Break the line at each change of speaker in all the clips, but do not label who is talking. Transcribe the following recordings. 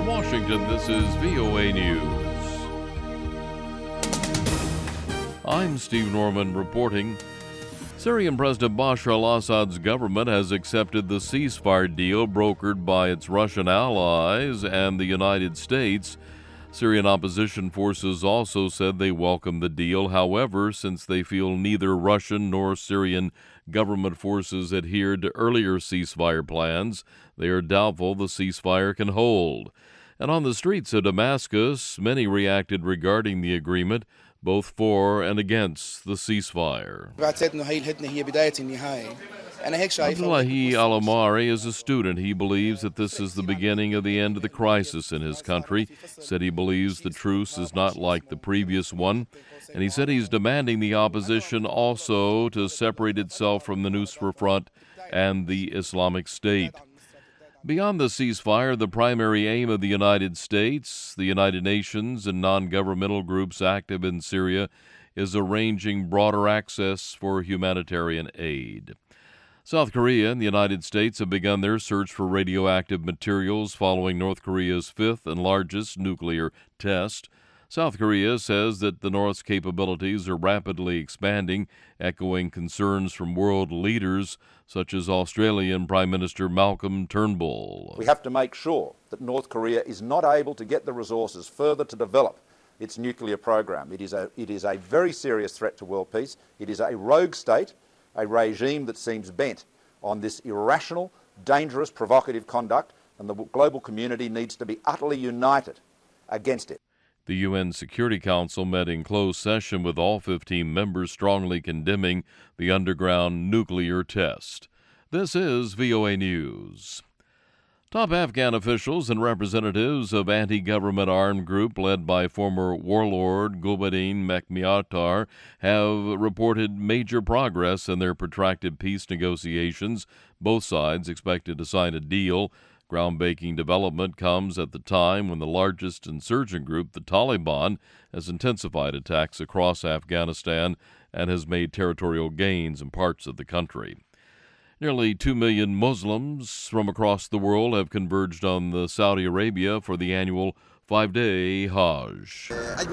Washington, this is VOA News. I'm Steve Norman reporting. Syrian President Bashar al-Assad's government has accepted the ceasefire deal brokered by its Russian allies and the United States. Syrian opposition forces also said they welcome the deal. However, since they feel neither Russian nor Syrian government forces adhered to earlier ceasefire plans, they are doubtful the ceasefire can hold. And on the streets of Damascus, many reacted regarding the agreement, both for and against the ceasefire. Abdullahi Al-Omari is a student. He believes that this is the beginning of the end of the crisis in his country. Said he believes the truce is not like the previous one. And he said he's demanding the opposition also to separate itself from the Nusra Front and the Islamic State. Beyond the ceasefire, the primary aim of the United States, the United Nations, and non-governmental groups active in Syria is arranging broader access for humanitarian aid. South Korea and the United States have begun their search for radioactive materials following North Korea's fifth and largest nuclear test. South Korea says that the North's capabilities are rapidly expanding, echoing concerns from world leaders such as Australian Prime Minister Malcolm Turnbull.
We have to make sure that North Korea is not able to get the resources further to develop its nuclear program. It is a very serious threat to world peace. It is a rogue state, a regime that seems bent on this irrational, dangerous, provocative conduct, and the global community needs to be utterly united against it.
The UN Security Council met in closed session with all 15 members strongly condemning the underground nuclear test. This is VOA News. Top Afghan officials and representatives of anti-government armed group led by former warlord Gulbuddin Mehmet have reported major progress in their protracted peace negotiations. Both sides expected to sign a deal. Groundbreaking development comes at the time when the largest insurgent group, the Taliban, has intensified attacks across Afghanistan and has made territorial gains in parts of the country. Nearly 2 million Muslims from across the world have converged on Saudi Arabia for the annual 5-day Hajj.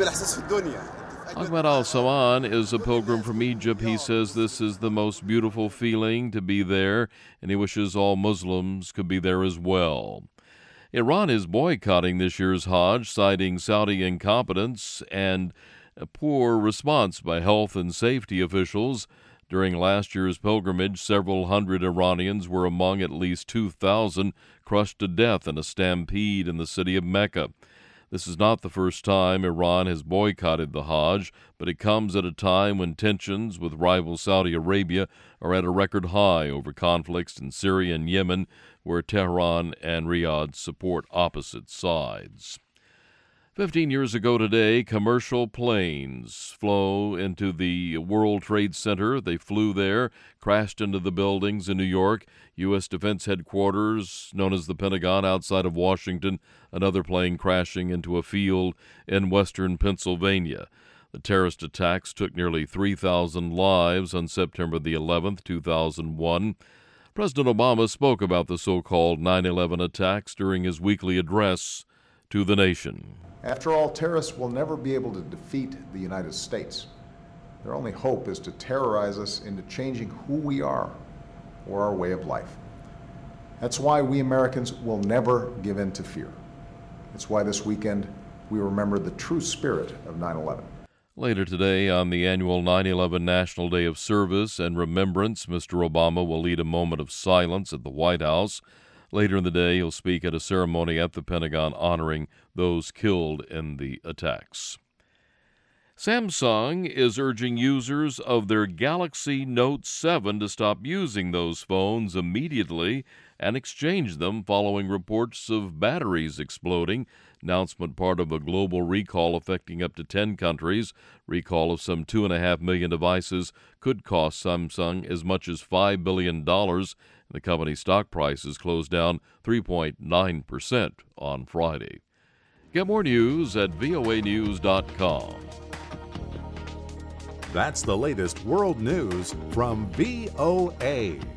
Ahmed Al-Sawan is a pilgrim from Egypt. He says this is the most beautiful feeling to be there, and he wishes all Muslims could be there as well. Iran is boycotting this year's Hajj, citing Saudi incompetence and a poor response by health and safety officials. During last year's pilgrimage, several hundred Iranians were among at least 2,000 crushed to death in a stampede in the city of Mecca. This is not the first time Iran has boycotted the Hajj, but it comes at a time when tensions with rival Saudi Arabia are at a record high over conflicts in Syria and Yemen, where Tehran and Riyadh support opposite sides. 15 years ago today, commercial planes flew into the World Trade Center. They flew there, crashed into the buildings in New York, U.S. Defense Headquarters, known as the Pentagon, outside of Washington, another plane crashing into a field in western Pennsylvania. The terrorist attacks took nearly 3,000 lives on September the 11th, 2001. President Obama spoke about the so-called 9/11 attacks during his weekly address to the nation.
After all, terrorists will never be able to defeat the United States. Their only hope is to terrorize us into changing who we are or our way of life. That's why we Americans will never give in to fear. It's why this weekend we remember the true spirit of 9/11.
Later today, on the annual 9/11 National Day of Service and Remembrance, Mr. Obama will lead a moment of silence at the White House. Later in the day, he'll speak at a ceremony at the Pentagon honoring those killed in the attacks. Samsung is urging users of their Galaxy Note 7 to stop using those phones immediately and exchange them following reports of batteries exploding. Announcement part of a global recall affecting up to 10 countries. Recall of some 2.5 million devices could cost Samsung as much as $5 billion. The company's stock prices closed down 3.9% on Friday. Get more news at voanews.com.
That's the latest world news from VOA.